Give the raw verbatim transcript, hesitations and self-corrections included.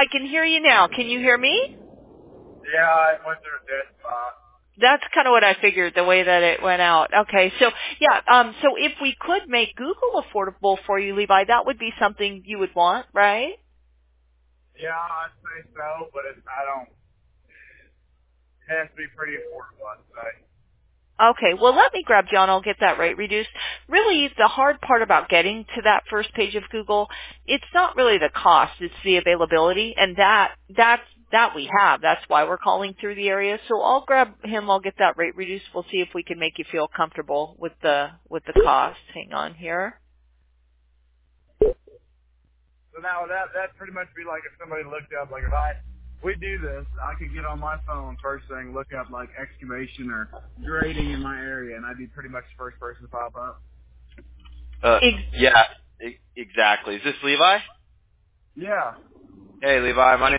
I can hear you now. Can you hear me? Yeah, I went through a dead spot. That's kind of what I figured, the way that it went out. Okay, so yeah, um, so if we could make Google affordable for you, Levi, that would be something you would want, right? Yeah, I'd say so, but it, I don't. It has to be pretty affordable, I'd say. Okay, well, let me grab John. I'll get that rate reduced. Really, the hard part about getting to that first page of Google, it's not really the cost; it's the availability, and that that's that we have. That's why we're calling through the area. So I'll grab him. I'll get that rate reduced. We'll see if we can make you feel comfortable with the with the cost. Hang on here. So now that that pretty much be like if somebody looked up, like if I we do this, I could get on my phone first thing, look up like excavation or grading in my area, and I'd be pretty much the first person to pop up. Uh, Ex- yeah, e- exactly. Is this Levi? Yeah. Hey, Levi. My name